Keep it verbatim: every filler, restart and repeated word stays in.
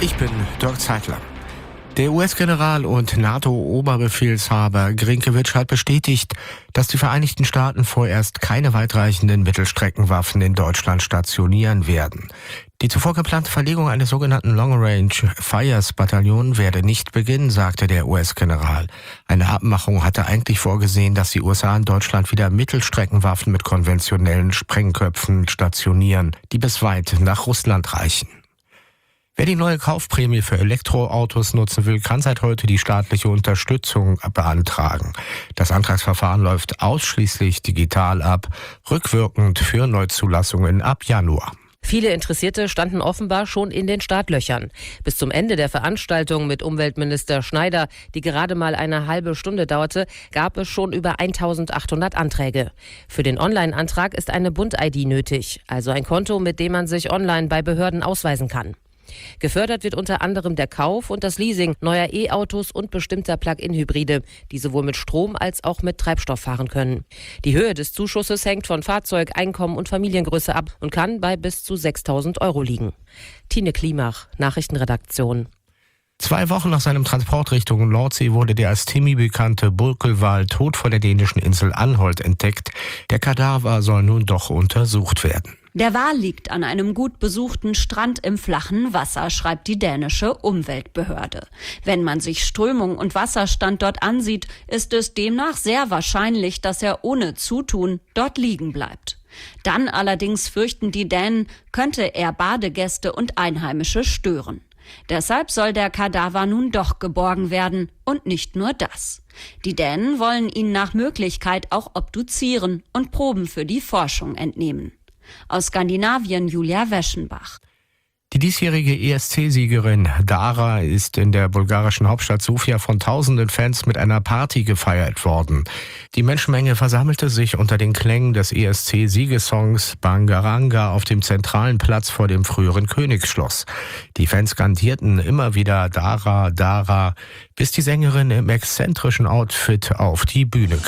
Ich bin Dirk Zeitler. Der U S-General und NATO-Oberbefehlshaber Grinkiewicz hat bestätigt, dass die Vereinigten Staaten vorerst keine weitreichenden Mittelstreckenwaffen in Deutschland stationieren werden. Die zuvor geplante Verlegung eines sogenannten Long-Range-Fires-Bataillons werde nicht beginnen, sagte der U S-General. Eine Abmachung hatte eigentlich vorgesehen, dass die U S A in Deutschland wieder Mittelstreckenwaffen mit konventionellen Sprengköpfen stationieren, die bis weit nach Russland reichen. Wer die neue Kaufprämie für Elektroautos nutzen will, kann seit heute die staatliche Unterstützung beantragen. Das Antragsverfahren läuft ausschließlich digital ab, rückwirkend für Neuzulassungen ab Januar. Viele Interessierte standen offenbar schon in den Startlöchern. Bis zum Ende der Veranstaltung mit Umweltminister Schneider, die gerade mal eine halbe Stunde dauerte, gab es schon über eintausendachthundert Anträge. Für den Online-Antrag ist eine Bund-I D nötig, also ein Konto, mit dem man sich online bei Behörden ausweisen kann. Gefördert wird unter anderem der Kauf und das Leasing neuer E-Autos und bestimmter Plug-in-Hybride, die sowohl mit Strom als auch mit Treibstoff fahren können. Die Höhe des Zuschusses hängt von Fahrzeug, Einkommen und Familiengröße ab und kann bei bis zu sechstausend Euro liegen. Tine Klimach, Nachrichtenredaktion. Zwei Wochen nach seinem Transport Richtung Nordsee wurde der als Timmy bekannte Buckelwal tot vor der dänischen Insel Anholt entdeckt. Der Kadaver soll nun doch untersucht werden. Der Wal liegt an einem gut besuchten Strand im flachen Wasser, schreibt die dänische Umweltbehörde. Wenn man sich Strömung und Wasserstand dort ansieht, ist es demnach sehr wahrscheinlich, dass er ohne Zutun dort liegen bleibt. Dann allerdings fürchten die Dänen, könnte er Badegäste und Einheimische stören. Deshalb soll der Kadaver nun doch geborgen werden und nicht nur das. Die Dänen wollen ihn nach Möglichkeit auch obduzieren und Proben für die Forschung entnehmen. Aus Skandinavien Julia Weschenbach. Die diesjährige E S C-Siegerin Dara ist in der bulgarischen Hauptstadt Sofia von tausenden Fans mit einer Party gefeiert worden. Die Menschenmenge versammelte sich unter den Klängen des E S C-Siegesongs Bangaranga auf dem zentralen Platz vor dem früheren Königsschloss. Die Fans skandierten immer wieder Dara, Dara, bis die Sängerin im exzentrischen Outfit auf die Bühne kam.